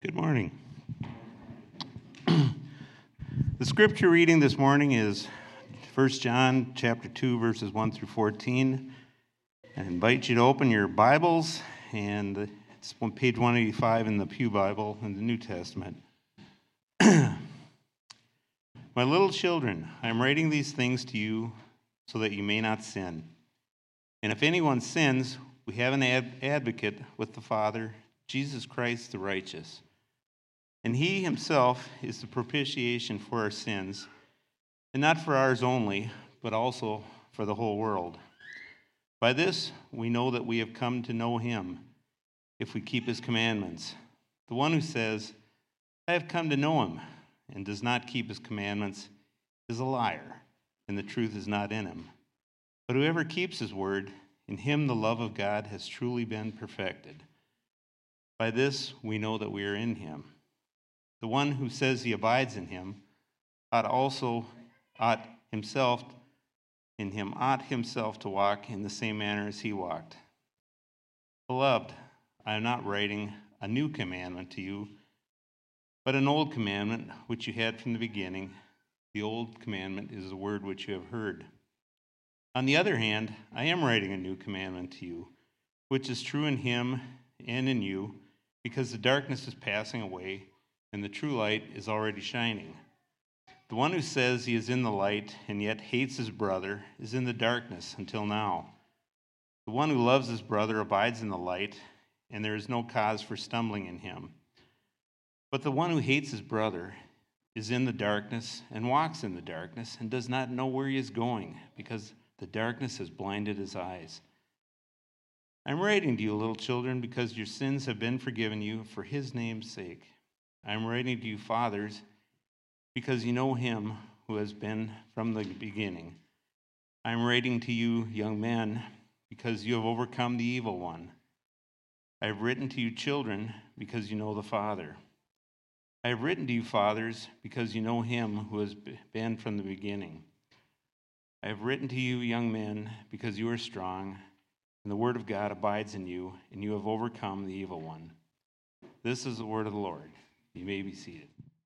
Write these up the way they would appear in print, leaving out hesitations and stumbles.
Good morning. The scripture reading this morning is 1 John chapter 2, verses 1 through 14. I invite you to open your Bibles, and it's on page 185 in the Pew Bible in the New Testament. My little children, I am writing these things to you so that you may not sin. And if anyone sins, we have an advocate with the Father, Jesus Christ the righteous. And he himself is the propitiation for our sins, and not for ours only, but also for the whole world. By this we know that we have come to know him, if we keep his commandments. The one who says, I have come to know him, and does not keep his commandments, is a liar, and the truth is not in him. But whoever keeps his word, in him the love of God has truly been perfected. By this we know that we are in him. The one who says he abides in him ought himself to walk in the same manner as he walked. Beloved, I am not writing a new commandment to you, but an old commandment which you had from the beginning. The old commandment is the word which you have heard. On the other hand, I am writing a new commandment to you, which is true in him and in you, because the darkness is passing away, and the true light is already shining. The one who says he is in the light and yet hates his brother is in the darkness until now. The one who loves his brother abides in the light, and there is no cause for stumbling in him. But the one who hates his brother is in the darkness and walks in the darkness and does not know where he is going, because the darkness has blinded his eyes. I am writing to you, little children, because your sins have been forgiven you for his name's sake. I am writing to you, fathers, because you know him who has been from the beginning. I am writing to you, young men, because you have overcome the evil one. I have written to you, children, because you know the Father. I have written to you, fathers, because you know him who has been from the beginning. I have written to you, young men, because you are strong, and the word of God abides in you, and you have overcome the evil one. This is the word of the Lord. You may be seated.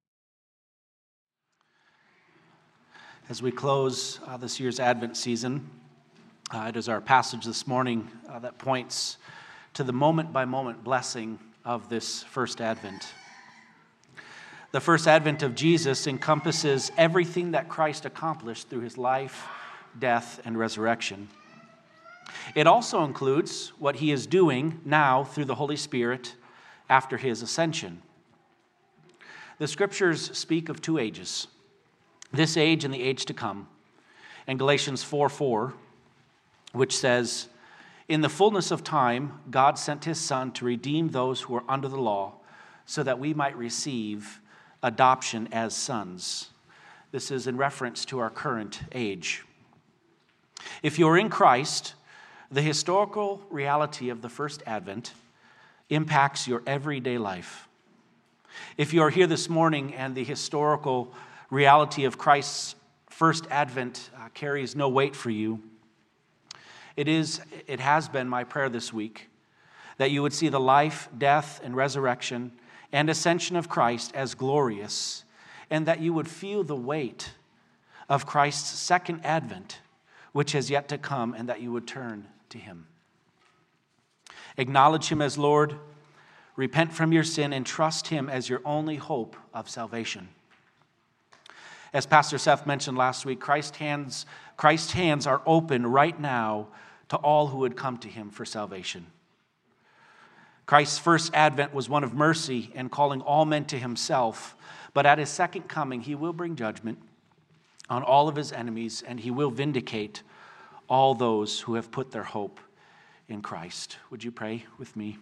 As we close this year's Advent season, it is our passage this morning that points to the moment-by-moment blessing of this first Advent. The first Advent of Jesus encompasses everything that Christ accomplished through his life, death, and resurrection. It also includes what he is doing now through the Holy Spirit after his ascension. The scriptures speak of two ages, this age and the age to come. And Galatians 4:4, which says, in the fullness of time, God sent his Son to redeem those who are under the law, so that we might receive adoption as sons. This is in reference to our current age. If you're in Christ, the historical reality of the first Advent impacts your everyday life. If you are here this morning and the historical reality of Christ's first Advent carries no weight for you, it has been my prayer this week that you would see the life, death, and resurrection and ascension of Christ as glorious, and that you would feel the weight of Christ's second Advent, which has yet to come, and that you would turn to him. Acknowledge him as Lord, repent from your sin, and trust him as your only hope of salvation. As Pastor Seth mentioned last week, Christ's hands are open right now to all who would come to him for salvation. Christ's first advent was one of mercy and calling all men to himself, but at his second coming, he will bring judgment on all of his enemies, and he will vindicate all those who have put their hope in Christ. Would you pray with me?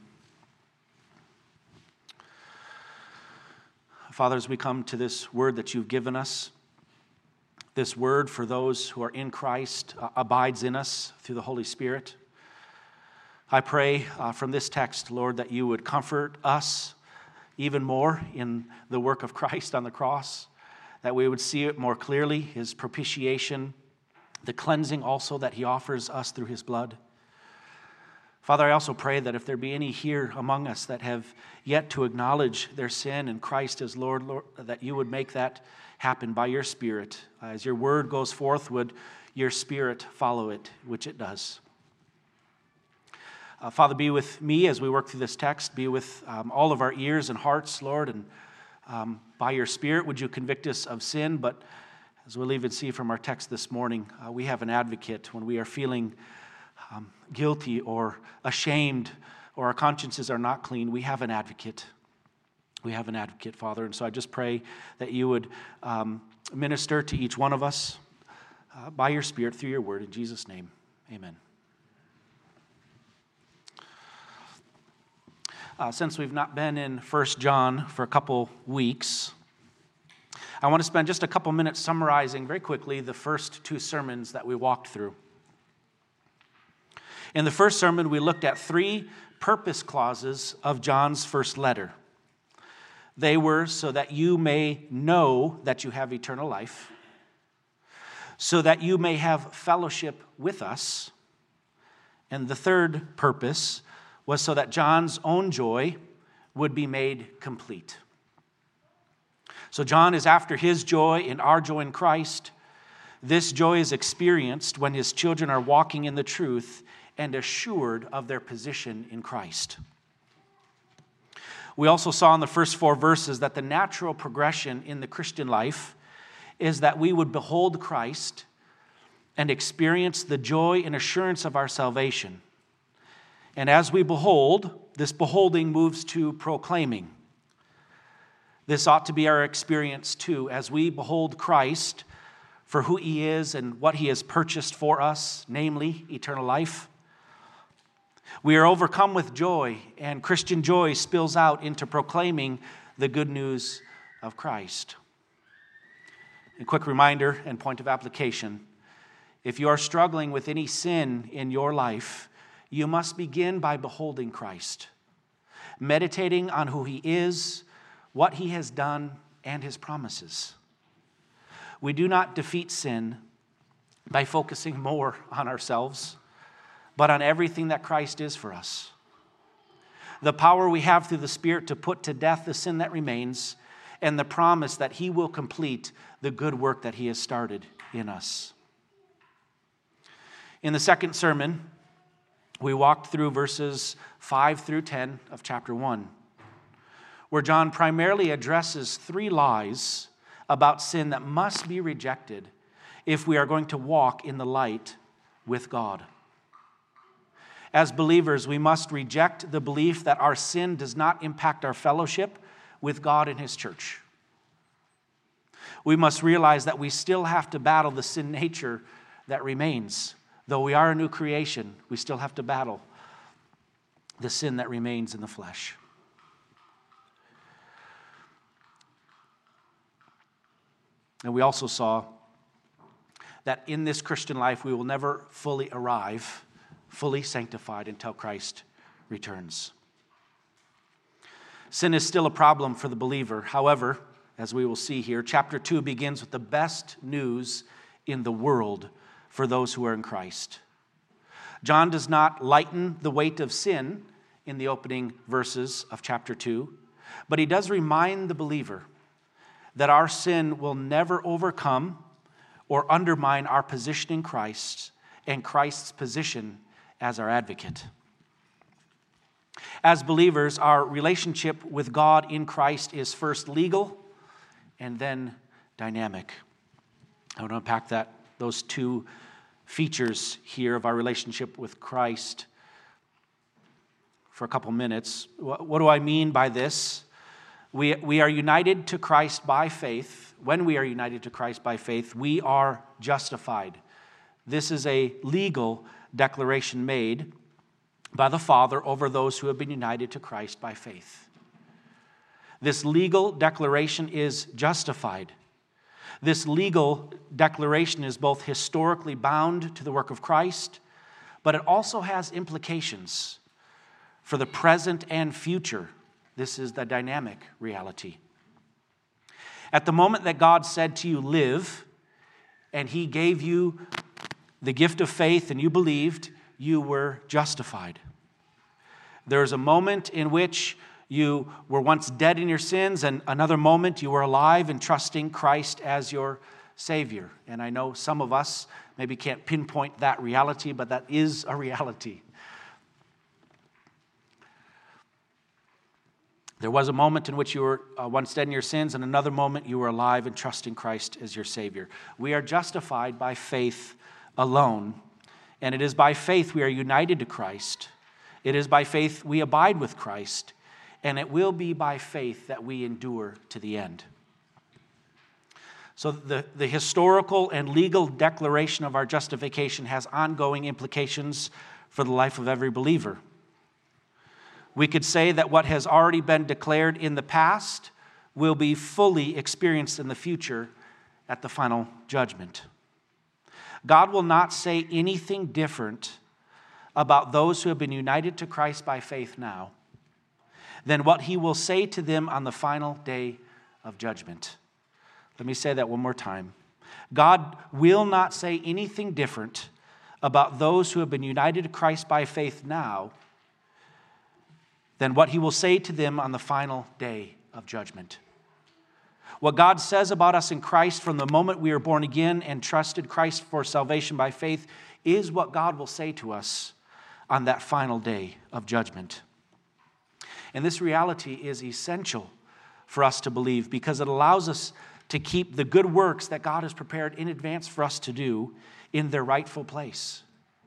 Father, as we come to this word that you've given us, this word for those who are in Christ abides in us through the Holy Spirit. I pray from this text, Lord, that you would comfort us even more in the work of Christ on the cross, that we would see it more clearly, his propitiation, the cleansing also that he offers us through his blood. Father, I also pray that if there be any here among us that have yet to acknowledge their sin and Christ as Lord, that you would make that happen by your Spirit. As your word goes forth, would your Spirit follow it, which it does. Father, be with me as we work through this text. Be with all of our ears and hearts, Lord, and by your Spirit, would you convict us of sin? But as we'll even see from our text this morning, we have an advocate when we are feeling guilty or ashamed or our consciences are not clean. We have an advocate. We have an advocate, Father. And so I just pray that you would minister to each one of us by your Spirit through your word. In Jesus' name, amen. Since we've not been in 1 John for a couple weeks, I want to spend just a couple minutes summarizing very quickly the first two sermons that we walked through. In the first sermon, we looked at three purpose clauses of John's first letter. They were so that you may know that you have eternal life, so that you may have fellowship with us, and the third purpose was so that John's own joy would be made complete. So John is after his joy and our joy in Christ. This joy is experienced when his children are walking in the truth and assured of their position in Christ. We also saw in the first 4 verses that the natural progression in the Christian life is that we would behold Christ and experience the joy and assurance of our salvation. And as we behold, this beholding moves to proclaiming. This ought to be our experience too, as we behold Christ for who he is and what he has purchased for us, namely eternal life. We are overcome with joy, and Christian joy spills out into proclaiming the good news of Christ. A quick reminder and point of application: if you are struggling with any sin in your life, you must begin by beholding Christ, meditating on who he is, what he has done, and his promises. We do not defeat sin by focusing more on ourselves, but on everything that Christ is for us. The power we have through the Spirit to put to death the sin that remains, and the promise that he will complete the good work that he has started in us. In the second sermon, we walked through verses 5 through 10 of chapter 1, where John primarily addresses 3 lies about sin that must be rejected if we are going to walk in the light with God. As believers, we must reject the belief that our sin does not impact our fellowship with God and his church. We must realize that we still have to battle the sin nature that remains. Though we are a new creation, we still have to battle the sin that remains in the flesh. And we also saw that in this Christian life, we will never fully arrive, fully sanctified until Christ returns. Sin is still a problem for the believer. However, as we will see here, chapter 2 begins with the best news in the world for those who are in Christ. John does not lighten the weight of sin in the opening verses of chapter 2, but he does remind the believer that our sin will never overcome or undermine our position in Christ and Christ's position as our advocate. As believers, our relationship with God in Christ is first legal and then dynamic. I want to unpack those 2 features here of our relationship with Christ for a couple minutes. What do I mean by this? We are united to Christ by faith. When we are united to Christ by faith, we are justified. This is a legal declaration made by the Father over those who have been united to Christ by faith. This legal declaration is justified. This legal declaration is both historically bound to the work of Christ, but it also has implications for the present and future. This is the dynamic reality. At the moment that God said to you, live, and he gave you the gift of faith and you believed, you were justified. There's a moment in which you were once dead in your sins, and another moment you were alive and trusting Christ as your Savior. And I know some of us maybe can't pinpoint that reality, but that is a reality. There was a moment in which you were once dead in your sins, and another moment you were alive and trusting Christ as your Savior. We are justified by faith alone, and it is by faith we are united to Christ. It is by faith we abide with Christ, and it will be by faith that we endure to the end. So the historical and legal declaration of our justification has ongoing implications for the life of every believer. We could say that what has already been declared in the past will be fully experienced in the future at the final judgment. God will not say anything different about those who have been united to Christ by faith now than what he will say to them on the final day of judgment. Let me say that one more time. God will not say anything different about those who have been united to Christ by faith now than what he will say to them on the final day of judgment. What God says about us in Christ from the moment we are born again and trusted Christ for salvation by faith is what God will say to us on that final day of judgment. And this reality is essential for us to believe because it allows us to keep the good works that God has prepared in advance for us to do in their rightful place.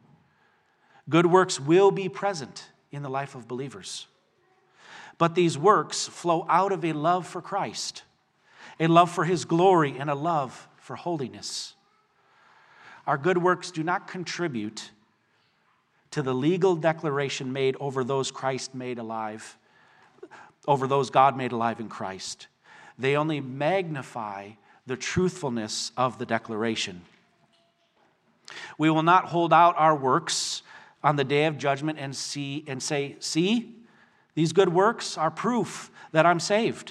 Good works will be present in the life of believers. But these works flow out of a love for Christ, a love for his glory, and a love for holiness. Our good works do not contribute to the legal declaration made over those Christ made alive, over those God made alive in Christ. They only magnify the truthfulness of the declaration. We will not hold out our works on the day of judgment and say, see, these good works are proof that I'm saved.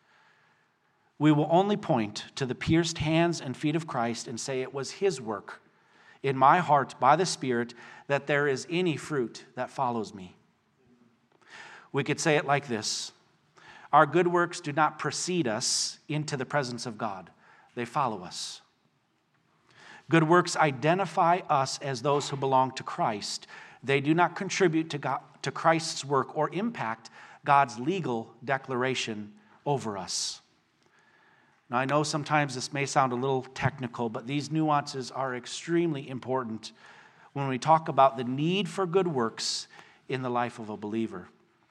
We will only point to the pierced hands and feet of Christ and say it was his work in my heart by the Spirit that there is any fruit that follows me. We could say it like this. Our good works do not precede us into the presence of God. They follow us. Good works identify us as those who belong to Christ. They do not contribute to Christ's work or impact God's legal declaration over us. Now, I know sometimes this may sound a little technical, but these nuances are extremely important when we talk about the need for good works in the life of a believer.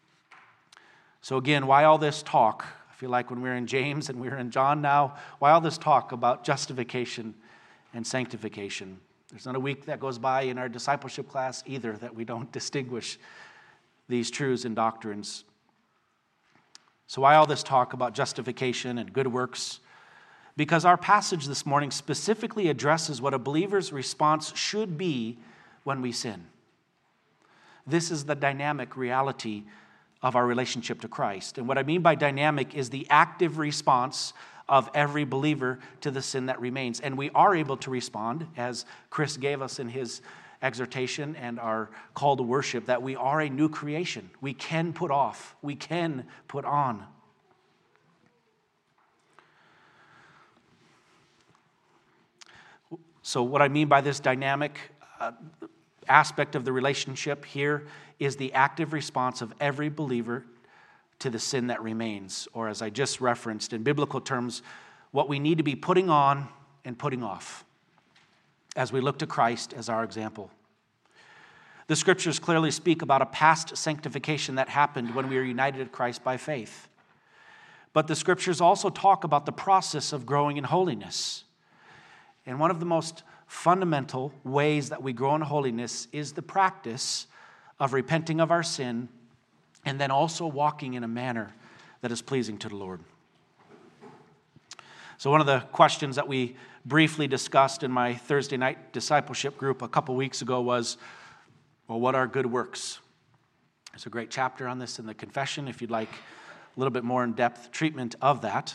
So again, why all this talk? I feel like when we're in James and we're in John now, why all this talk about justification and sanctification? There's not a week that goes by in our discipleship class either that we don't distinguish these truths and doctrines. So why all this talk about justification and good works? Because our passage this morning specifically addresses what a believer's response should be when we sin. This is the dynamic reality of our relationship to Christ. And what I mean by dynamic is the active response of every believer to the sin that remains. And we are able to respond, as Chris gave us in his exhortation and our call to worship, that we are a new creation. We can put off, we can put on. So what I mean by this dynamic aspect of the relationship here is the active response of every believer to the sin that remains, or as I just referenced in biblical terms, what we need to be putting on and putting off as we look to Christ as our example. The scriptures clearly speak about a past sanctification that happened when we were united to Christ by faith. But the scriptures also talk about the process of growing in holiness. And one of the most fundamental ways that we grow in holiness is the practice of repenting of our sin and then also walking in a manner that is pleasing to the Lord. So one of the questions that we briefly discussed in my Thursday night discipleship group a couple weeks ago was, well, what are good works? There's a great chapter on this in the confession if you'd like a little bit more in-depth treatment of that.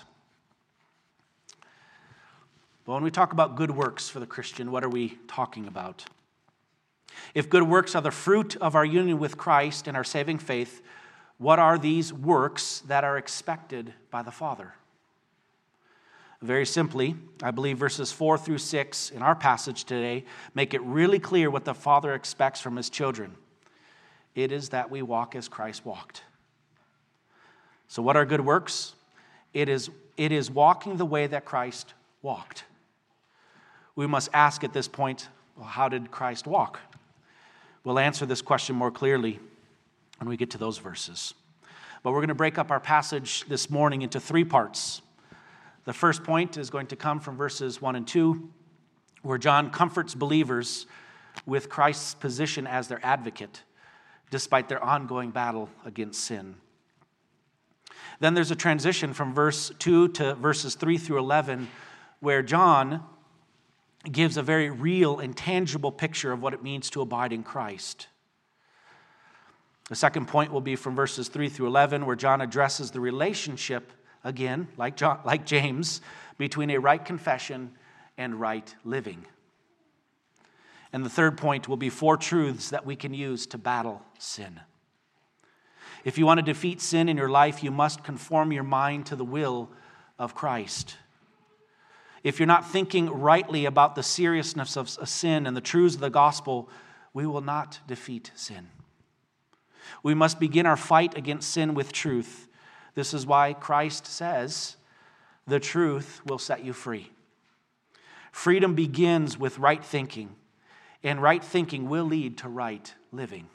But when we talk about good works for the Christian, what are we talking about? If good works are the fruit of our union with Christ and our saving faith, what are these works that are expected by the Father? Very simply, I believe verses 4 through 6 in our passage today make it really clear what the Father expects from his children. It is that we walk as Christ walked. So what are good works? It is walking the way that Christ walked. We must ask at this point, well, how did Christ walk? We'll answer this question more clearly when we get to those verses. But we're going to break up our passage this morning into 3 parts. The first point is going to come from verses 1 and 2, where John comforts believers with Christ's position as their advocate, despite their ongoing battle against sin. Then there's a transition from verse 2 to verses 3 through 11, where John gives a very real and tangible picture of what it means to abide in Christ. The second point will be from verses 3 through 11, where John addresses the relationship, again, like James, between a right confession and right living. And the third point will be 4 truths that we can use to battle sin. If you want to defeat sin in your life, you must conform your mind to the will of Christ. If you're not thinking rightly about the seriousness of sin and the truths of the gospel, we will not defeat sin. We must begin our fight against sin with truth. This is why Christ says, the truth will set you free. Freedom begins with right thinking, and right thinking will lead to right living.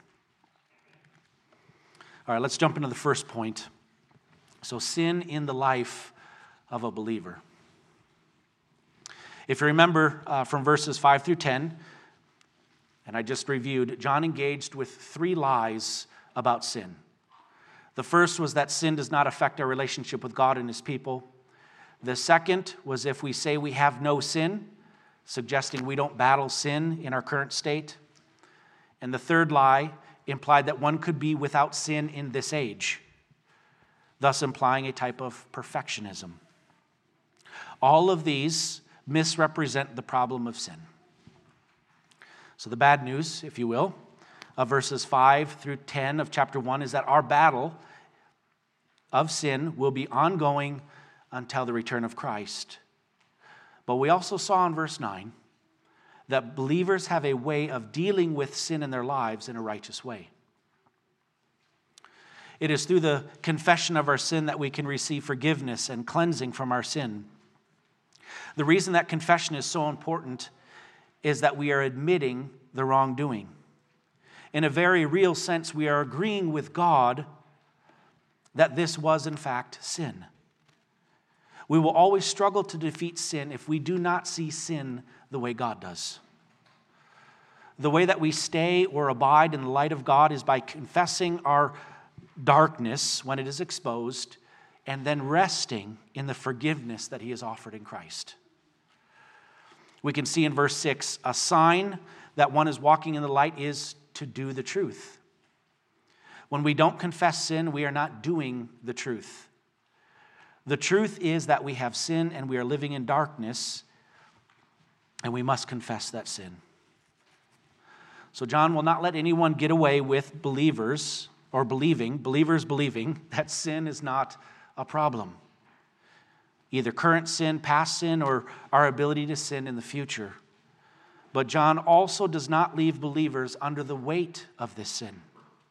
All right, let's jump into the first point. So, sin in the life of a believer. If you remember from verses 5 through 10, and I just reviewed, John engaged with 3 lies about sin. The first was that sin does not affect our relationship with God and his people. The second was if we say we have no sin, suggesting we don't battle sin in our current state. And the third lie implied that one could be without sin in this age, thus implying a type of perfectionism. All of these misrepresent the problem of sin. So the bad news, if you will, of verses 5 through 10 of chapter 1 is that our battle of sin will be ongoing until the return of Christ. But we also saw in verse 9 that believers have a way of dealing with sin in their lives in a righteous way. It is through the confession of our sin that we can receive forgiveness and cleansing from our sin. The reason that confession is so important is that we are admitting the wrongdoing. In a very real sense, we are agreeing with God that this was in fact sin. We will always struggle to defeat sin if we do not see sin the way God does. The way that we stay or abide in the light of God is by confessing our darkness when it is exposed and then resting in the forgiveness that he has offered in Christ. We can see in verse 6, a sign that one is walking in the light is to do the truth. When we don't confess sin, we are not doing the truth. The truth is that we have sin and we are living in darkness, and we must confess that sin. So John will not let anyone get away with believers believing that sin is not a problem. Either current sin, past sin, or our ability to sin in the future. But John also does not leave believers under the weight of this sin.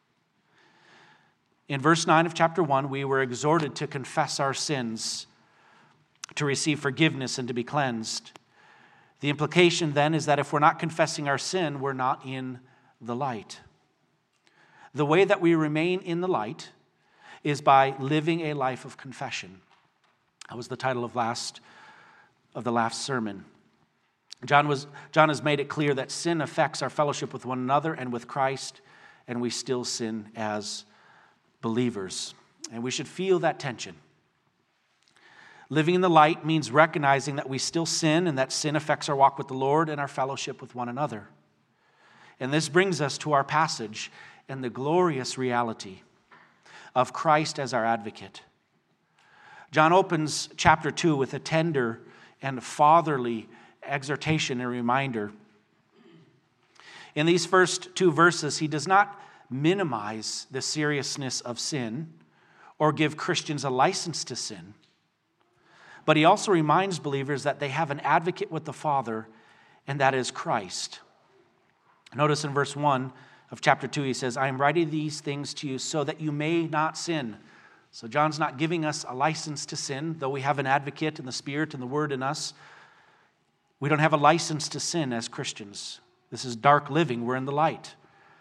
In verse 9 of chapter 1, we were exhorted to confess our sins, to receive forgiveness, and to be cleansed. The implication then is that if we're not confessing our sin, we're not in the light. The way that we remain in the light is by living a life of confession. That was the title of the last sermon. John has made it clear that sin affects our fellowship with one another and with Christ, and we still sin as believers. And we should feel that tension. Living in the light means recognizing that we still sin and that sin affects our walk with the Lord and our fellowship with one another. And this brings us to our passage and the glorious reality of Christ as our advocate. John opens chapter 2 with a tender and fatherly exhortation and reminder. In these first two verses, he does not minimize the seriousness of sin or give Christians a license to sin, but he also reminds believers that they have an advocate with the Father, and that is Christ. Notice in verse 1 of chapter 2, he says, I am writing these things to you so that you may not sin. So John's not giving us a license to sin, though we have an advocate in the Spirit and the Word in us. We don't have a license to sin as Christians. This is dark living. We're in the light.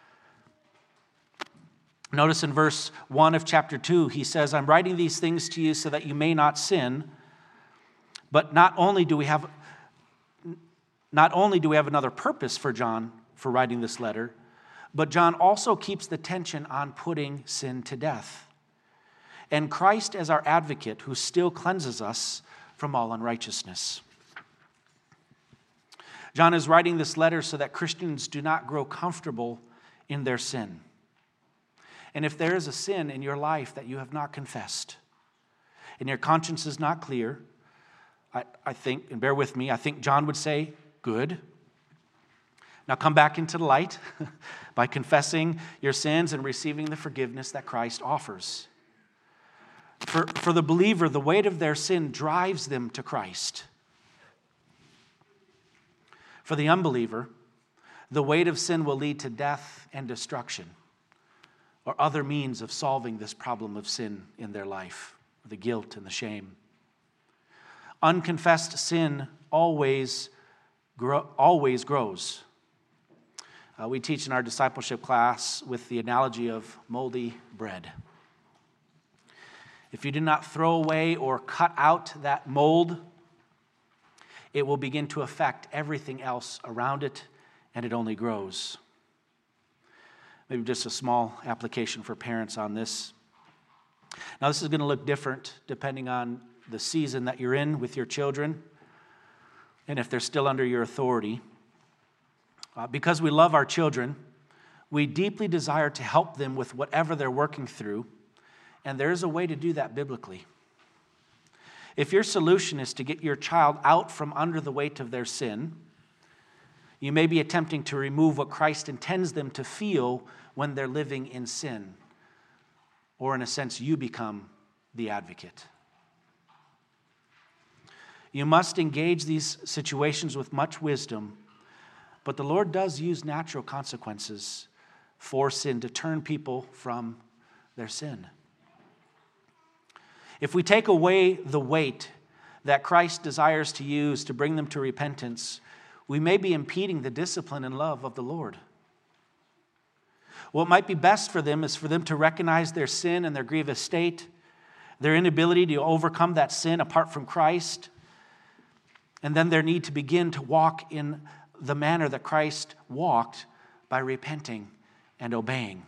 Notice in verse 1 of chapter 2, he says, I'm writing these things to you so that you may not sin. But not only do we have another purpose for John for writing this letter, but John also keeps the tension on putting sin to death. And Christ as our advocate who still cleanses us from all unrighteousness. John is writing this letter so that Christians do not grow comfortable in their sin. And if there is a sin in your life that you have not confessed, and your conscience is not clear, I think, and bear with me, I think John would say, good. Now come back into the light by confessing your sins and receiving the forgiveness that Christ offers. For the believer, the weight of their sin drives them to Christ. For the unbeliever, the weight of sin will lead to death and destruction, or other means of solving this problem of sin in their life, the guilt and the shame. Unconfessed sin always grows. We teach in our discipleship class with the analogy of moldy bread. If you do not throw away or cut out that mold, it will begin to affect everything else around it, and it only grows. Maybe just a small application for parents on this. Now, this is going to look different depending on the season that you're in with your children and if they're still under your authority. Because we love our children, we deeply desire to help them with whatever they're working through, and there is a way to do that biblically. If your solution is to get your child out from under the weight of their sin, you may be attempting to remove what Christ intends them to feel when they're living in sin. Or in a sense, you become the advocate. You must engage these situations with much wisdom, but the Lord does use natural consequences for sin to turn people from their sin. If we take away the weight that Christ desires to use to bring them to repentance, we may be impeding the discipline and love of the Lord. What might be best for them is for them to recognize their sin and their grievous state, their inability to overcome that sin apart from Christ, and then their need to begin to walk in the manner that Christ walked by repenting and obeying.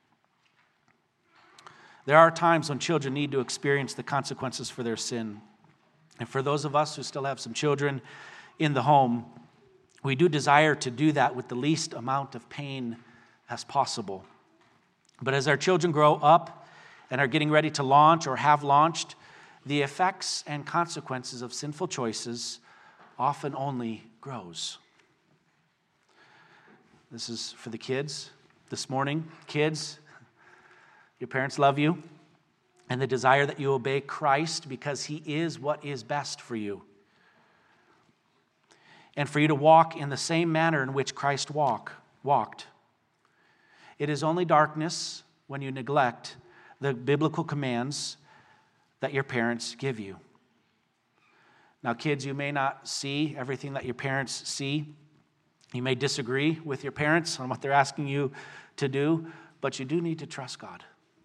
There are times when children need to experience the consequences for their sin. And for those of us who still have some children in the home, we do desire to do that with the least amount of pain as possible. But as our children grow up and are getting ready to launch or have launched, the effects and consequences of sinful choices often only grows. This is for the kids this morning. Kids, your parents love you, and the desire that you obey Christ because He is what is best for you. And for you to walk in the same manner in which Christ walked. It is only darkness when you neglect the biblical commands that your parents give you. Now, kids, you may not see everything that your parents see. You may disagree with your parents on what they're asking you to do, but you do need to trust God.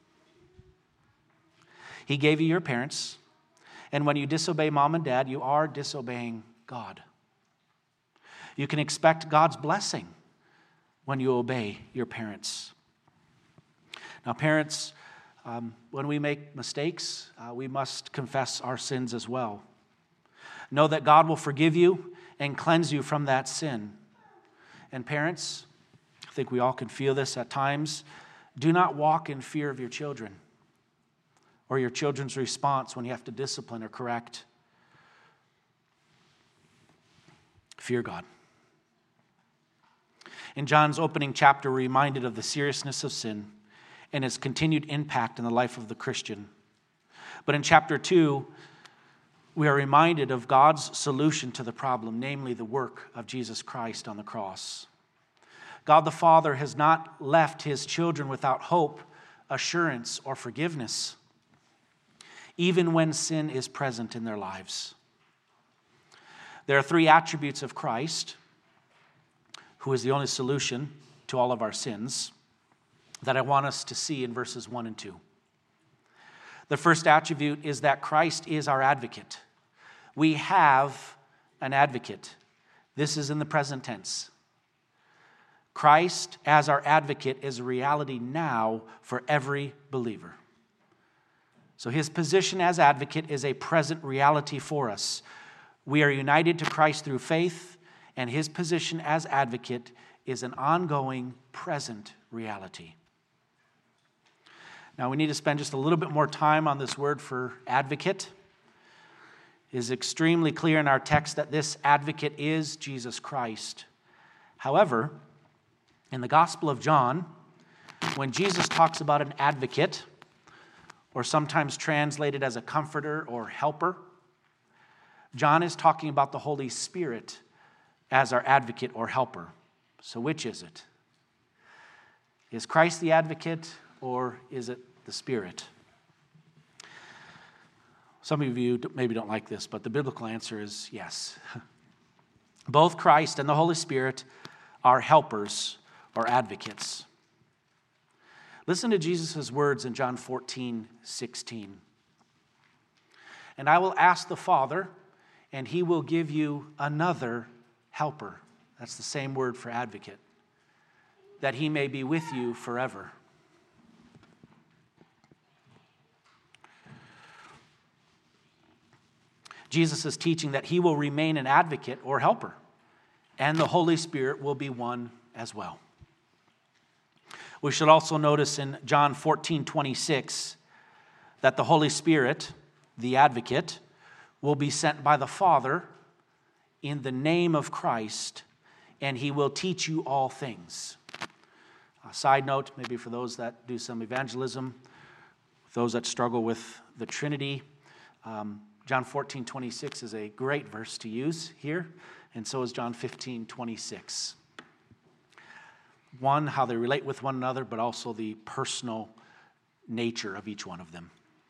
He gave you your parents, and when you disobey mom and dad, you are disobeying God. You can expect God's blessing when you obey your parents. Now, parents, when we make mistakes, we must confess our sins as well. Know that God will forgive you and cleanse you from that sin. And parents, I think we all can feel this at times, do not walk in fear of your children or your children's response when you have to discipline or correct. Fear God. In John's opening chapter, we're reminded of the seriousness of sin and its continued impact in the life of the Christian. But in chapter 2, we are reminded of God's solution to the problem, namely the work of Jesus Christ on the cross. God the Father has not left his children without hope, assurance, or forgiveness, even when sin is present in their lives. There are 3 attributes of Christ, who is the only solution to all of our sins, that I want us to see in verses 1 and 2. The first attribute is that Christ is our advocate. We have an advocate. This is in the present tense. Christ as our advocate is a reality now for every believer. So his position as advocate is a present reality for us. We are united to Christ through faith, and his position as advocate is an ongoing, present reality. Now we need to spend just a little bit more time on this word for advocate. It is extremely clear in our text that this advocate is Jesus Christ. However, in the Gospel of John, when Jesus talks about an advocate, or sometimes translated as a comforter or helper, John is talking about the Holy Spirit as our advocate or helper. So which is it? Is Christ the advocate, or is it the Spirit? Some of you maybe don't like this, but the biblical answer is yes. Both Christ and the Holy Spirit are helpers or advocates. Listen to Jesus' words in John 14:16. And I will ask the Father, and he will give you another helper. That's the same word for advocate. That he may be with you forever. Jesus is teaching that he will remain an advocate or helper, and the Holy Spirit will be one as well. We should also notice in John 14:26 that the Holy Spirit, the advocate, will be sent by the Father in the name of Christ, and he will teach you all things. A side note, maybe for those that do some evangelism, those that struggle with the Trinity, John 14:26 is a great verse to use here, and so is John 15:26. One, how they relate with one another, but also the personal nature of each one of them.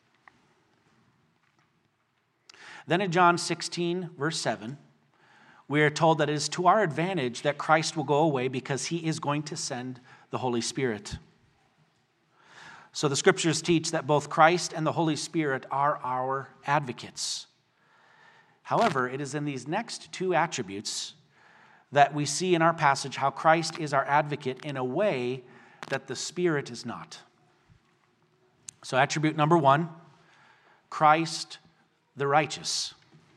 Then in John 16, verse 7, we are told that it is to our advantage that Christ will go away because he is going to send the Holy Spirit. So the scriptures teach that both Christ and the Holy Spirit are our advocates. However, it is in these next 2 attributes that we see in our passage how Christ is our advocate in a way that the Spirit is not. So attribute number 1, Christ the righteous.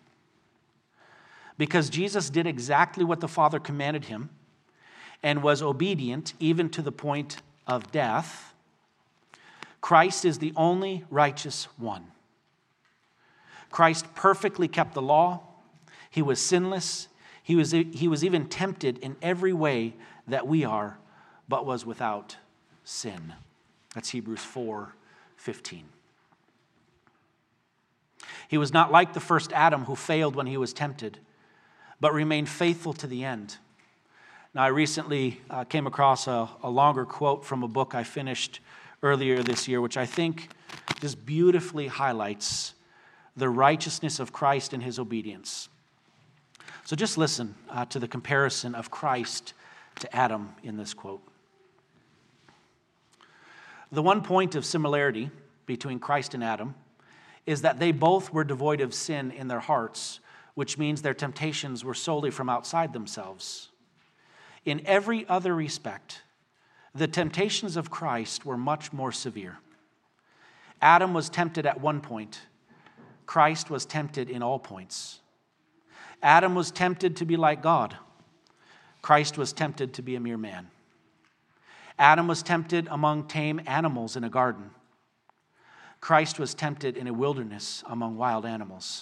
Because Jesus did exactly what the Father commanded him and was obedient even to the point of death, Christ is the only righteous one. Christ perfectly kept the law. He was sinless. He was even tempted in every way that we are, but was without sin. That's Hebrews 4:15. He was not like the first Adam who failed when he was tempted, but remained faithful to the end. Now, I recently came across a longer quote from a book I finished earlier this year, which I think just beautifully highlights the righteousness of Christ and his obedience. So just listen to the comparison of Christ to Adam in this quote. The one point of similarity between Christ and Adam is that they both were devoid of sin in their hearts, which means their temptations were solely from outside themselves. In every other respect, the temptations of Christ were much more severe. Adam was tempted at one point. Christ was tempted in all points. Adam was tempted to be like God. Christ was tempted to be a mere man. Adam was tempted among tame animals in a garden. Christ was tempted in a wilderness among wild animals.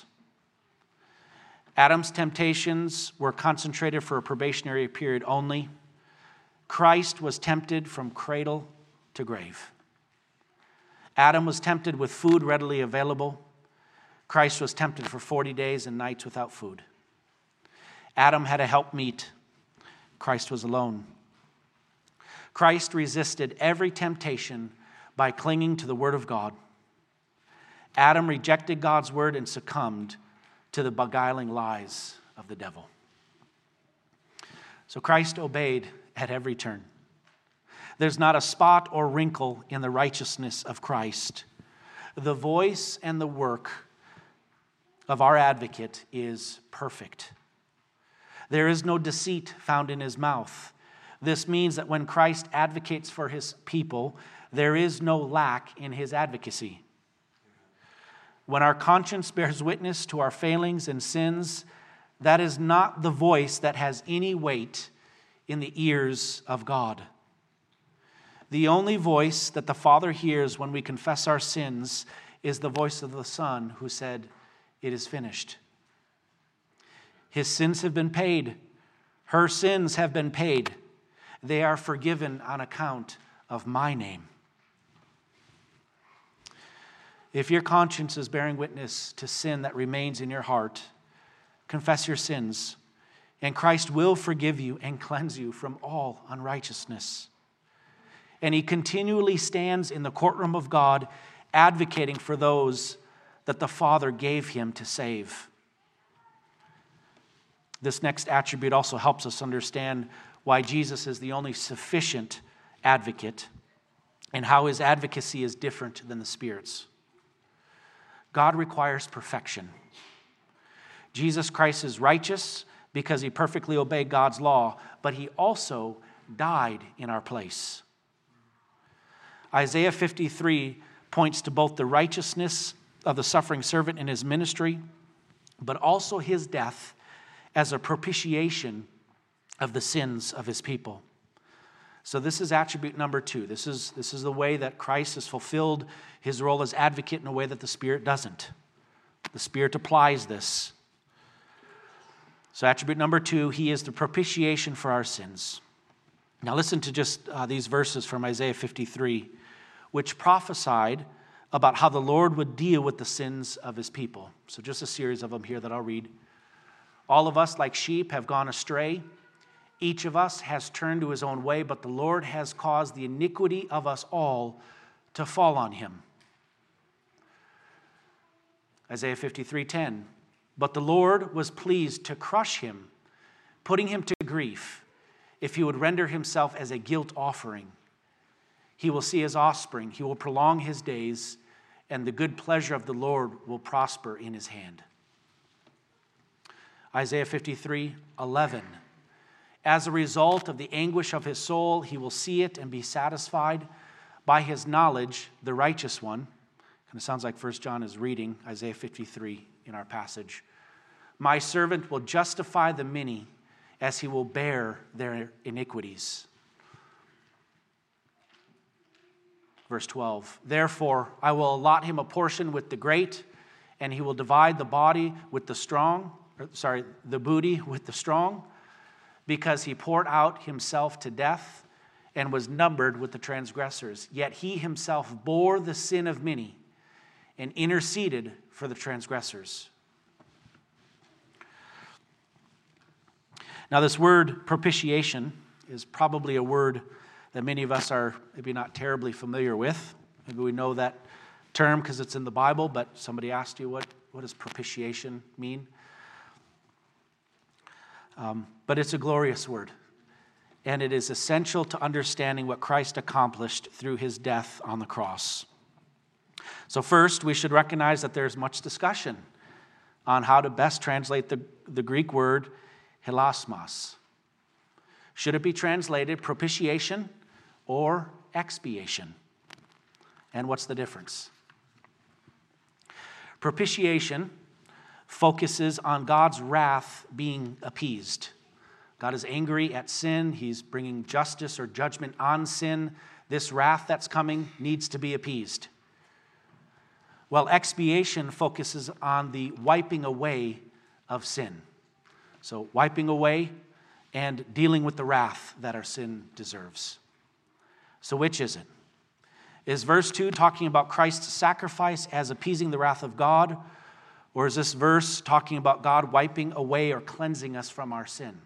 Adam's temptations were concentrated for a probationary period only. Christ was tempted from cradle to grave. Adam was tempted with food readily available. Christ was tempted for 40 days and nights without food. Adam had a helpmeet. Christ was alone. Christ resisted every temptation by clinging to the Word of God. Adam rejected God's Word and succumbed to the beguiling lies of the devil. So Christ obeyed at every turn. There's not a spot or wrinkle in the righteousness of Christ. The voice and the work of our advocate is perfect. There is no deceit found in his mouth. This means that when Christ advocates for his people, there is no lack in his advocacy. When our conscience bears witness to our failings and sins, that is not the voice that has any weight in the ears of God. The only voice that the Father hears when we confess our sins is the voice of the Son who said, "It is finished." His sins have been paid. Her sins have been paid. They are forgiven on account of my name. If your conscience is bearing witness to sin that remains in your heart, confess your sins, and Christ will forgive you and cleanse you from all unrighteousness. And he continually stands in the courtroom of God, advocating for those that the Father gave him to save. This next attribute also helps us understand why Jesus is the only sufficient advocate and how his advocacy is different than the Spirit's. God requires perfection. Jesus Christ is righteous because he perfectly obeyed God's law, but he also died in our place. Isaiah 53 points to both the righteousness of the suffering servant in his ministry, but also his death as a propitiation of the sins of his people. So this is attribute number 2. This is the way that Christ has fulfilled his role as advocate in a way that the Spirit doesn't. The Spirit applies this. So attribute number 2, he is the propitiation for our sins. Now listen to just these verses from Isaiah 53, which prophesied about how the Lord would deal with the sins of his people. So just a series of them here that I'll read. All of us like sheep have gone astray. Each of us has turned to his own way, but the Lord has caused the iniquity of us all to fall on him. Isaiah 53:10. But the Lord was pleased to crush him, putting him to grief, if he would render himself as a guilt offering. He will see his offspring, he will prolong his days, and the good pleasure of the Lord will prosper in his hand. Isaiah 53:11. As a result of the anguish of his soul, he will see it and be satisfied. By his knowledge, the righteous one. Kind of sounds like 1 John is reading Isaiah 53 in our passage. My servant will justify the many as he will bear their iniquities. Verse 12. Therefore, I will allot him a portion with the great, and he will divide the booty with the strong, because he poured out himself to death and was numbered with the transgressors. Yet he himself bore the sin of many and interceded for the transgressors. Now, this word propitiation is probably a word that many of us are maybe not terribly familiar with. Maybe we know that term because it's in the Bible, but somebody asked you, what does propitiation mean? But it's a glorious word, and it is essential to understanding what Christ accomplished through his death on the cross. So first, we should recognize that there's much discussion on how to best translate the Greek word hilasmos. Should it be translated propitiation or expiation? And what's the difference? Propitiation focuses on God's wrath being appeased. God is angry at sin. He's bringing justice or judgment on sin. This wrath that's coming needs to be appeased. While expiation focuses on the wiping away of sin. So wiping away and dealing with the wrath that our sin deserves. So which is it? Is verse 2 talking about Christ's sacrifice as appeasing the wrath of God? Or is this verse talking about God wiping away or cleansing us from our sin?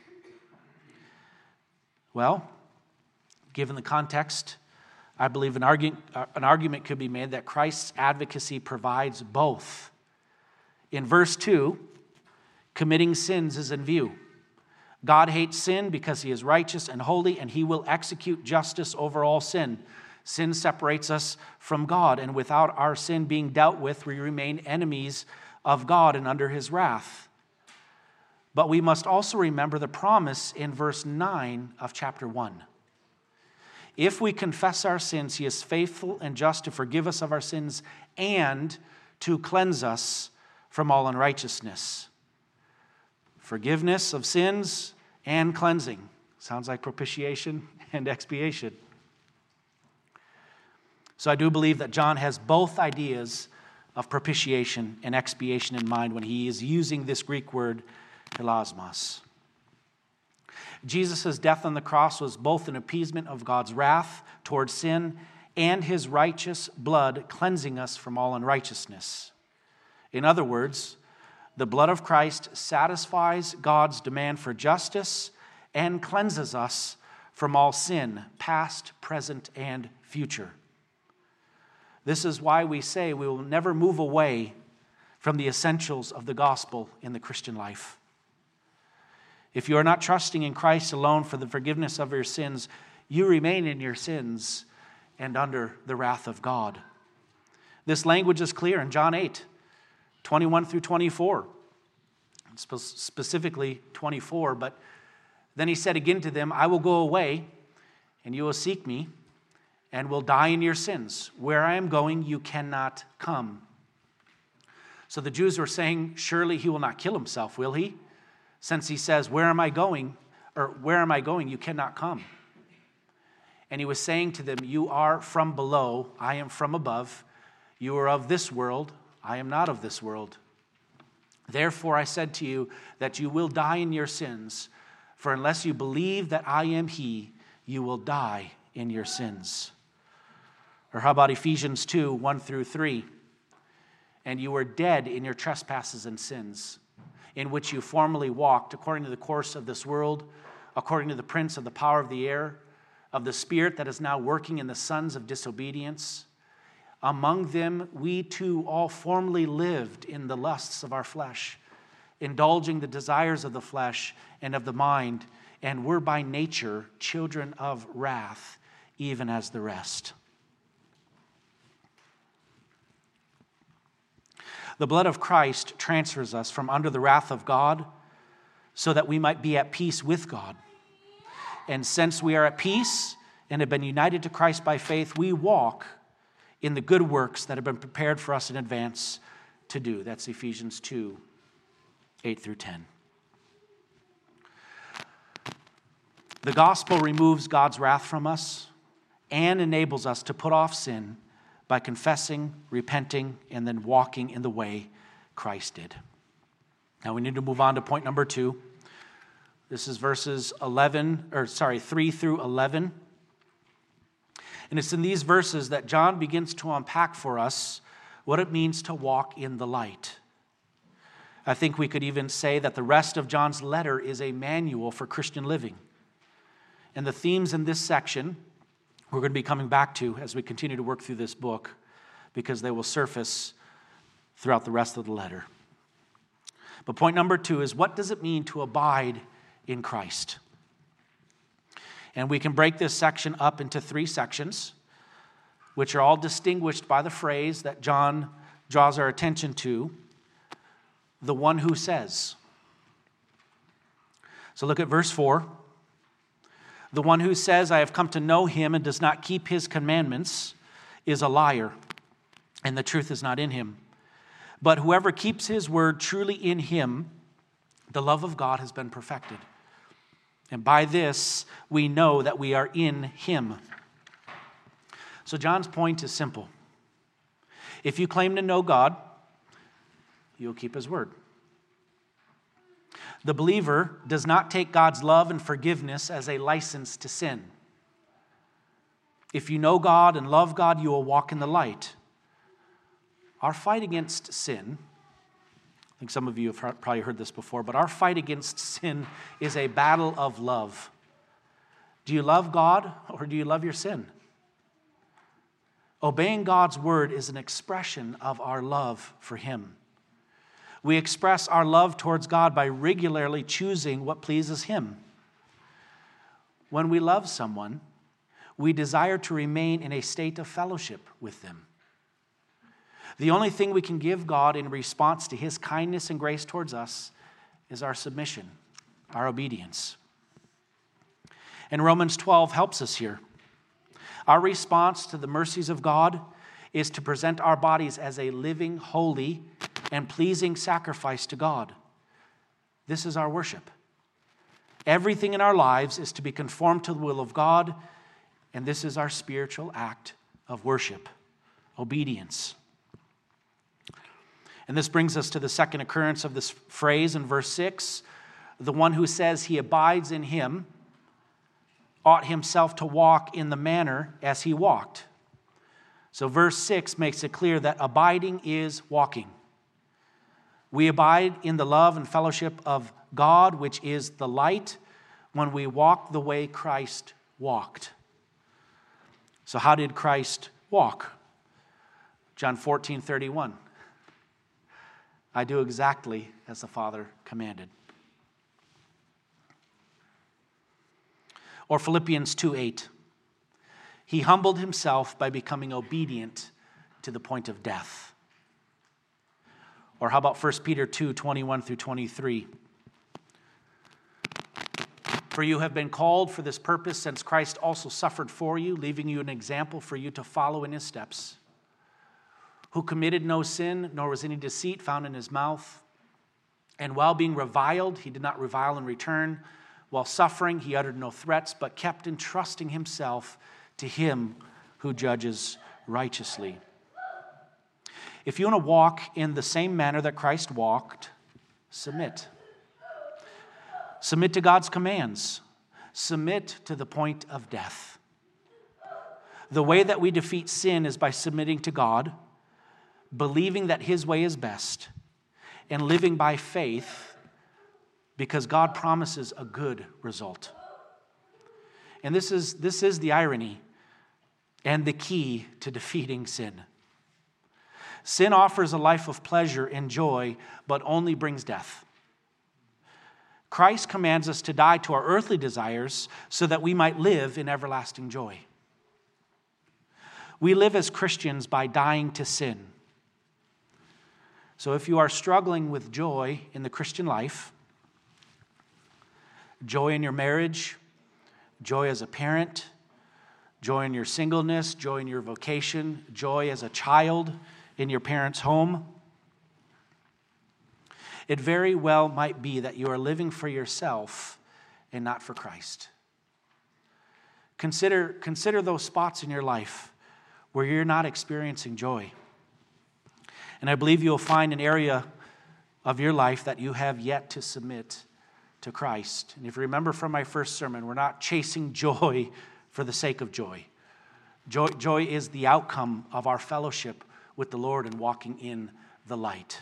Well, given the context, I believe an argument could be made that Christ's advocacy provides both. In verse 2, committing sins is in view. God hates sin because he is righteous and holy, and he will execute justice over all sin. Sin separates us from God, and without our sin being dealt with, we remain enemies of God and under his wrath. But we must also remember the promise in verse 9 of chapter 1. If we confess our sins, he is faithful and just to forgive us of our sins and to cleanse us from all unrighteousness. Forgiveness of sins and cleansing. Sounds like propitiation and expiation. So I do believe that John has both ideas of propitiation and expiation in mind when he is using this Greek word, hilasmos. Jesus' death on the cross was both an appeasement of God's wrath towards sin and his righteous blood cleansing us from all unrighteousness. In other words, the blood of Christ satisfies God's demand for justice and cleanses us from all sin, past, present, and future. This is why we say we will never move away from the essentials of the gospel in the Christian life. If you are not trusting in Christ alone for the forgiveness of your sins, you remain in your sins and under the wrath of God. This language is clear in John 8, 21 through 24. Specifically 24, but then he said again to them, I will go away, and you will seek me, and will die in your sins. Where I am going, you cannot come. So the Jews were saying, surely he will not kill himself, will he? Since he says, where am I going, you cannot come. And he was saying to them, you are from below, I am from above. You are of this world, I am not of this world. Therefore I said to you that you will die in your sins, for unless you believe that I am he, you will die in your sins. Or how about Ephesians 2, 1 through 3? And you were dead in your trespasses and sins, in which you formerly walked according to the course of this world, according to the prince of the power of the air, of the spirit that is now working in the sons of disobedience. Among them we too all formerly lived in the lusts of our flesh, indulging the desires of the flesh and of the mind, and were by nature children of wrath, even as the rest. The blood of Christ transfers us from under the wrath of God so that we might be at peace with God. And since we are at peace and have been united to Christ by faith, we walk in the good works that have been prepared for us in advance to do. That's Ephesians 2, 8 through 10. The gospel removes God's wrath from us and enables us to put off sin by confessing, repenting, and then walking in the way Christ did. Now we need to move on to point number 2. This is verses 3 through 11. And it's in these verses that John begins to unpack for us what it means to walk in the light. I think we could even say that the rest of John's letter is a manual for Christian living. And the themes in this section we're going to be coming back to as we continue to work through this book, because they will surface throughout the rest of the letter. But point number 2 is, what does it mean to abide in Christ? And we can break this section up into 3 sections, which are all distinguished by the phrase that John draws our attention to, the one who says. So look at verse 4. The one who says, I have come to know him and does not keep his commandments is a liar, and the truth is not in him. But whoever keeps his word, truly in him, the love of God has been perfected. And by this we know that we are in him. So John's point is simple. If you claim to know God, you'll keep his word. The believer does not take God's love and forgiveness as a license to sin. If you know God and love God, you will walk in the light. Our fight against sin, I think some of you have probably heard this before, but our fight against sin is a battle of love. Do you love God or do you love your sin? Obeying God's word is an expression of our love for Him. We express our love towards God by regularly choosing what pleases Him. When we love someone, we desire to remain in a state of fellowship with them. The only thing we can give God in response to His kindness and grace towards us is our submission, our obedience. And Romans 12 helps us here. Our response to the mercies of God is to present our bodies as a living, holy, and pleasing sacrifice to God. This is our worship. Everything in our lives is to be conformed to the will of God, and this is our spiritual act of worship, obedience. And this brings us to the second occurrence of this phrase in verse 6. The one who says he abides in Him ought himself to walk in the manner as He walked. So verse 6 makes it clear that abiding is walking. We abide in the love and fellowship of God, which is the light, when we walk the way Christ walked. So how did Christ walk? John 14:31. I do exactly as the Father commanded. Or Philippians 2:8. He humbled Himself by becoming obedient to the point of death. Or how about 1 Peter 2:21 through 23? For you have been called for this purpose, since Christ also suffered for you, leaving you an example for you to follow in His steps, who committed no sin, nor was any deceit found in His mouth. And while being reviled, He did not revile in return. While suffering, He uttered no threats, but kept entrusting Himself to Him who judges righteously. If you want to walk in the same manner that Christ walked, submit. Submit to God's commands. Submit to the point of death. The way that we defeat sin is by submitting to God, believing that His way is best, and living by faith, because God promises a good result. And this is the irony and the key to defeating sin. Sin offers a life of pleasure and joy, but only brings death. Christ commands us to die to our earthly desires so that we might live in everlasting joy. We live as Christians by dying to sin. So if you are struggling with joy in the Christian life, joy in your marriage, joy as a parent, joy in your singleness, joy in your vocation, joy as a child in your parents' home, it very well might be that you are living for yourself and not for Christ. Consider those spots in your life where you're not experiencing joy. And I believe you'll find an area of your life that you have yet to submit to Christ. And if you remember from my first sermon, we're not chasing joy for the sake of joy. Joy is the outcome of our fellowship with the Lord and walking in the light.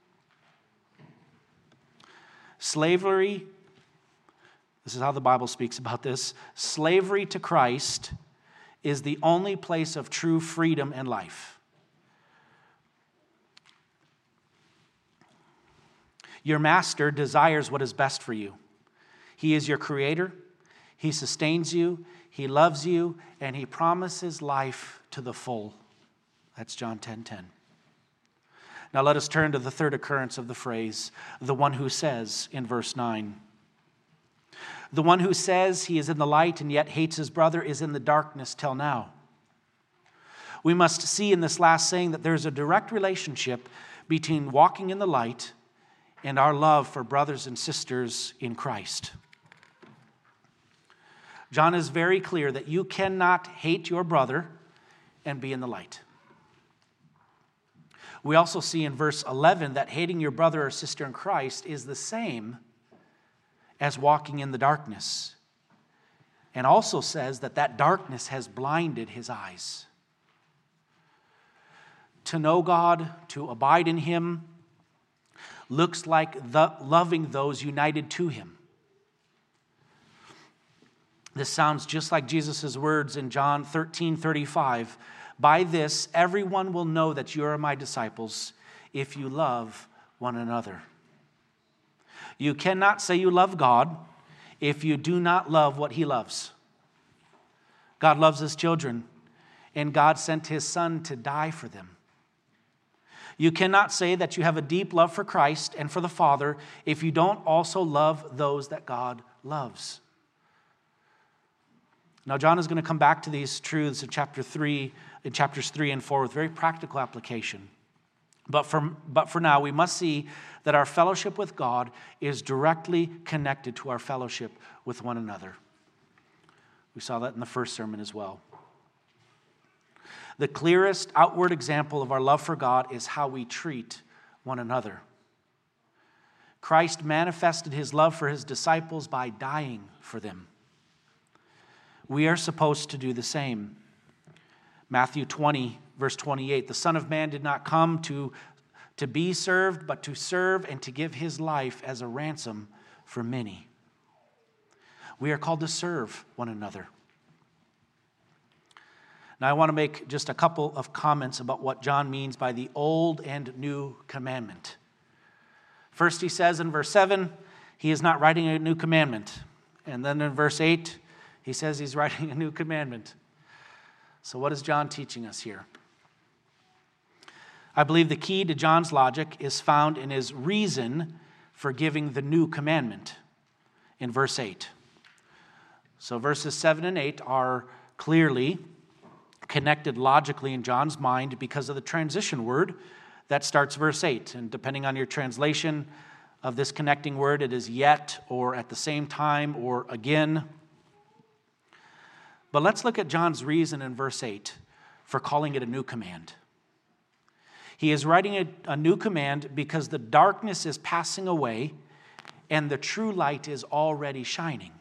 Slavery, this is how the Bible speaks about this. Slavery to Christ is the only place of true freedom and life. Your master desires what is best for you. He is your creator. He sustains you. He loves you. And He promises life to the full. That's John 10:10. Now let us turn to the third occurrence of the phrase, the one who says, in verse 9. The one who says he is in the light and yet hates his brother is in the darkness till now. We must see in this last saying that there's a direct relationship between walking in the light and our love for brothers and sisters in Christ. John is very clear that you cannot hate your brother and be in the light. We also see in verse 11 that hating your brother or sister in Christ is the same as walking in the darkness, and also says that that darkness has blinded his eyes. To know God, to abide in him, looks like loving those united to him. This sounds just like Jesus' words in John 13:35. By this, everyone will know that you are my disciples if you love one another. You cannot say you love God if you do not love what he loves. God loves his children, and God sent his Son to die for them. You cannot say that you have a deep love for Christ and for the Father if you don't also love those that God loves. Now, John is going to come back to these truths in chapters 3 and 4 with very practical application. But for now, we must see that our fellowship with God is directly connected to our fellowship with one another. We saw that in the first sermon as well. The clearest outward example of our love for God is how we treat one another. Christ manifested his love for his disciples by dying for them. We are supposed to do the same. Matthew 20, verse 28, the Son of Man did not come to be served, but to serve and to give his life as a ransom for many. We are called to serve one another. Now, I want to make just a couple of comments about what John means by the old and new commandment. First, he says in verse 7, he is not writing a new commandment. And then in verse 8, he says he's writing a new commandment. So what is John teaching us here? I believe the key to John's logic is found in his reason for giving the new commandment in verse 8. So verses 7 and 8 are clearly connected logically in John's mind because of the transition word that starts verse 8. And depending on your translation of this connecting word, it is yet or at the same time or again. But let's look at John's reason in verse 8 for calling it a new command. He is writing a new command because the darkness is passing away and the true light is already shining.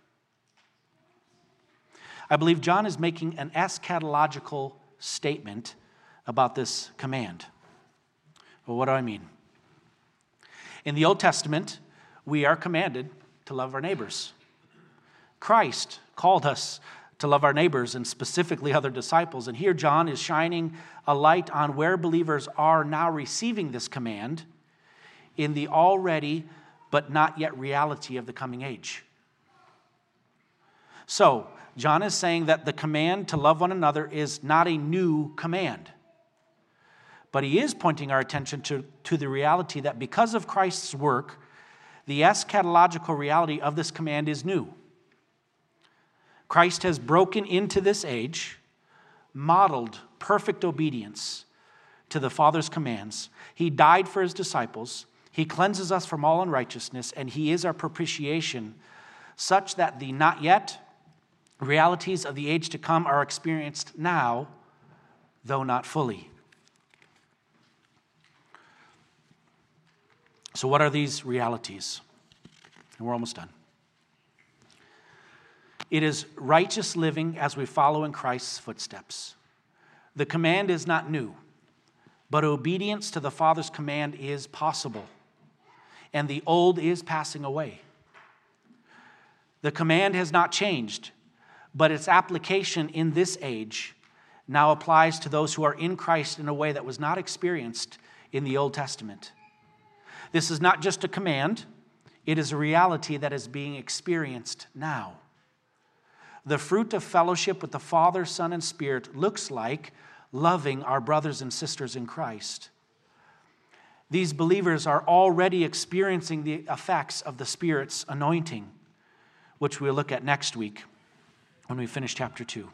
I believe John is making an eschatological statement about this command. Well, what do I mean? In the Old Testament, we are commanded to love our neighbors. Christ called us to love our neighbors and specifically other disciples. And here John is shining a light on where believers are now receiving this command in the already but not yet reality of the coming age. So, John is saying that the command to love one another is not a new command. But he is pointing our attention to the reality that because of Christ's work, the eschatological reality of this command is new. Christ has broken into this age, modeled perfect obedience to the Father's commands. He died for his disciples. He cleanses us from all unrighteousness, and he is our propitiation, such that the not yet realities of the age to come are experienced now, though not fully. So what are these realities? And we're almost done. It is righteous living as we follow in Christ's footsteps. The command is not new, but obedience to the Father's command is possible, and the old is passing away. The command has not changed, but its application in this age now applies to those who are in Christ in a way that was not experienced in the Old Testament. This is not just a command, it is a reality that is being experienced now. The fruit of fellowship with the Father, Son, and Spirit looks like loving our brothers and sisters in Christ. These believers are already experiencing the effects of the Spirit's anointing, which we'll look at next week when we finish chapter 2.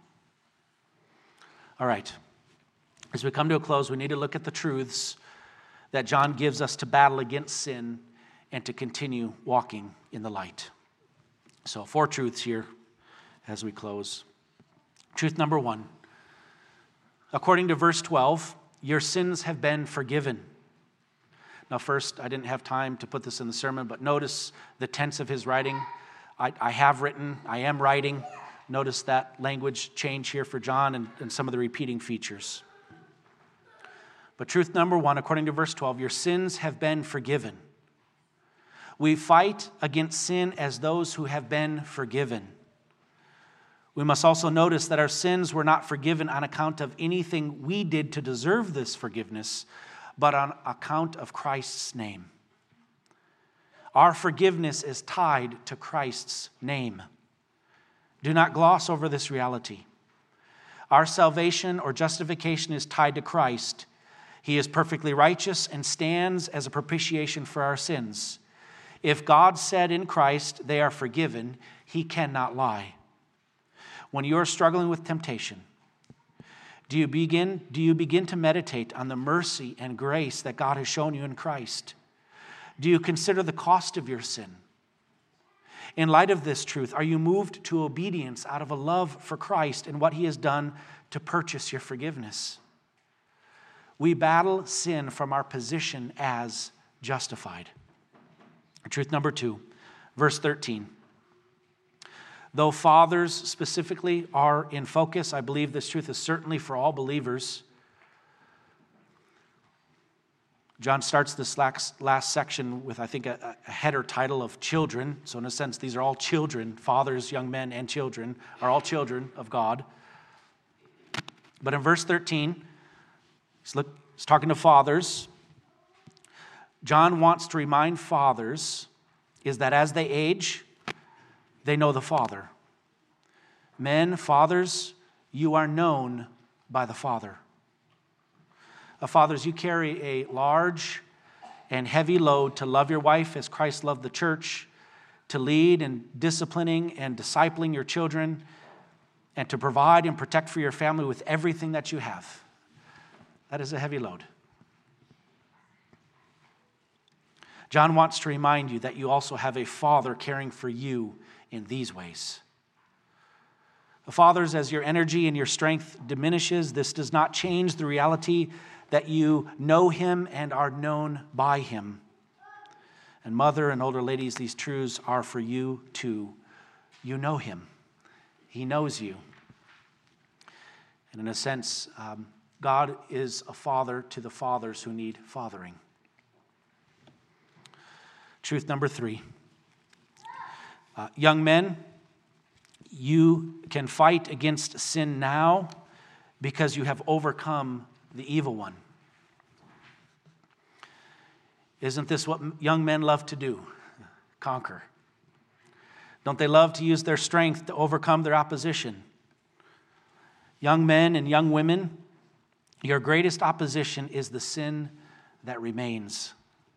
All right. As we come to a close, we need to look at the truths that John gives us to battle against sin and to continue walking in the light. So 4 truths here as we close. Truth number 1. According to verse 12, your sins have been forgiven. Now first, I didn't have time to put this in the sermon, but notice the tense of his writing. I have written, I am writing. Notice that language change here for John and some of the repeating features. But truth number one, according to verse 12, your sins have been forgiven. We fight against sin as those who have been forgiven. We must also notice that our sins were not forgiven on account of anything we did to deserve this forgiveness, but on account of Christ's name. Our forgiveness is tied to Christ's name. Do not gloss over this reality. Our salvation or justification is tied to Christ. He is perfectly righteous and stands as a propitiation for our sins. If God said in Christ they are forgiven, he cannot lie. When you are struggling with temptation, do you begin to meditate on the mercy and grace that God has shown you in Christ? Do you consider the cost of your sin? In light of this truth, are you moved to obedience out of a love for Christ and what he has done to purchase your forgiveness? We battle sin from our position as justified. Truth number two, verse 13. Though fathers specifically are in focus, I believe this truth is certainly for all believers. John starts this last section with, I think, a header title of children. So in a sense, these are all children. Fathers, young men, and children are all children of God. But in verse 13, he's talking to fathers. John wants to remind fathers is that as they age, they know the Father. Men, fathers, you are known by the Father. Fathers, you carry a large and heavy load to love your wife as Christ loved the church, to lead in disciplining and discipling your children, and to provide and protect for your family with everything that you have. That is a heavy load. John wants to remind you that you also have a Father caring for you in these ways. Fathers, as your energy and your strength diminishes, this does not change the reality that you know him and are known by him. And mother and older ladies, these truths are for you too. You know him. He knows you. And in a sense, God is a father to the fathers who need fathering. Truth number three. Young men, you can fight against sin now because you have overcome the evil one. Isn't this what young men love to do? Conquer. Don't they love to use their strength to overcome their opposition? Young men and young women, your greatest opposition is the sin that remains.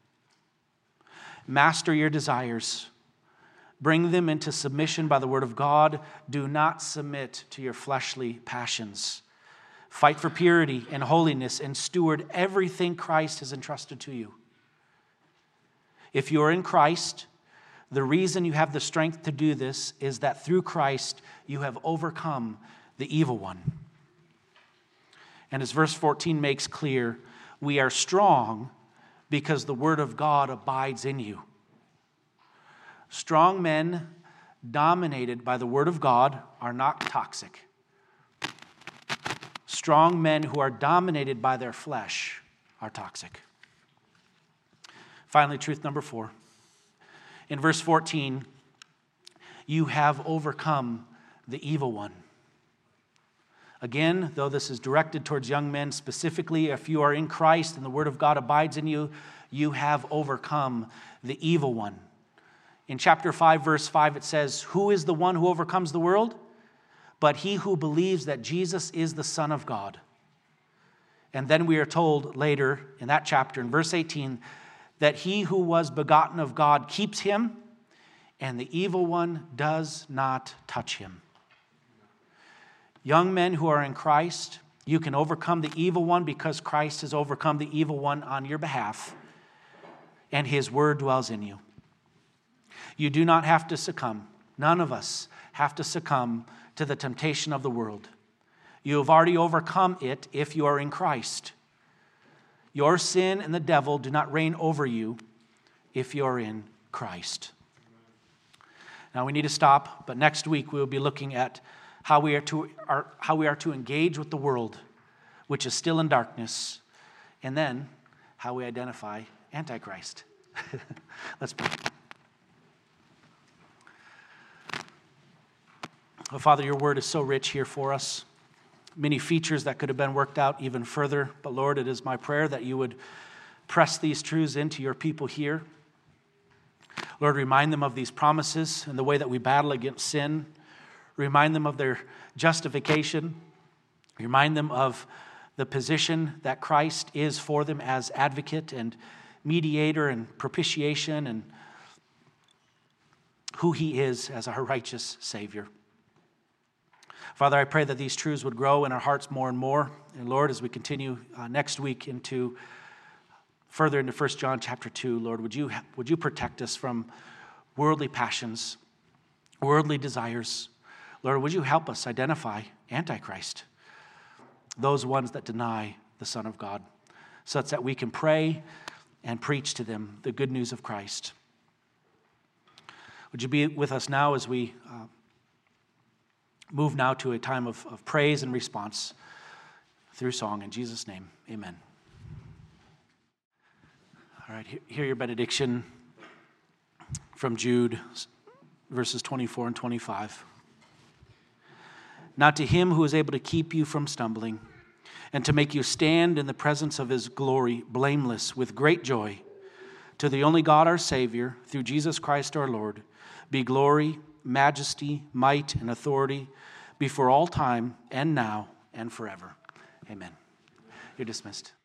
Master your desires. Bring them into submission by the word of God. Do not submit to your fleshly passions. Fight for purity and holiness and steward everything Christ has entrusted to you. If you are in Christ, the reason you have the strength to do this is that through Christ you have overcome the evil one. And as verse 14 makes clear, we are strong because the word of God abides in you. Strong men dominated by the word of God are not toxic. Strong men who are dominated by their flesh are toxic. Finally, truth number 4. In verse 14, you have overcome the evil one. Again, though this is directed towards young men specifically, if you are in Christ and the word of God abides in you, you have overcome the evil one. In chapter 5, verse 5, it says, "Who is the one who overcomes the world? But he who believes that Jesus is the Son of God." And then we are told later in that chapter, in verse 18, that he who was begotten of God keeps him, and the evil one does not touch him. Young men who are in Christ, you can overcome the evil one because Christ has overcome the evil one on your behalf, and his word dwells in you. You do not have to succumb. None of us have to succumb to the temptation of the world. You have already overcome it if you are in Christ. Your sin and the devil do not reign over you if you're in Christ. Now we need to stop, but next week we will be looking at how we are to engage with the world, which is still in darkness, and then how we identify Antichrist. Let's pray. Oh, Father, your word is so rich here for us. Many features that could have been worked out even further. But Lord, it is my prayer that you would press these truths into your people here. Lord, remind them of these promises and the way that we battle against sin. Remind them of their justification. Remind them of the position that Christ is for them as advocate and mediator and propitiation, and who he is as our righteous Savior. Father, I pray that these truths would grow in our hearts more and more. And Lord, as we continue next week further into 1 John chapter 2, Lord, would you protect us from worldly passions, worldly desires. Lord, would you help us identify Antichrist, those ones that deny the Son of God, such that we can pray and preach to them the good news of Christ. Would you be with us now as we move now to a time of praise and response through song. In Jesus' name, amen. All right, hear your benediction from Jude, verses 24 and 25. Now to him who is able to keep you from stumbling and to make you stand in the presence of his glory, blameless, with great joy, to the only God our Savior, through Jesus Christ our Lord, be glory, majesty, might, and authority before all time and now and forever. Amen. You're dismissed.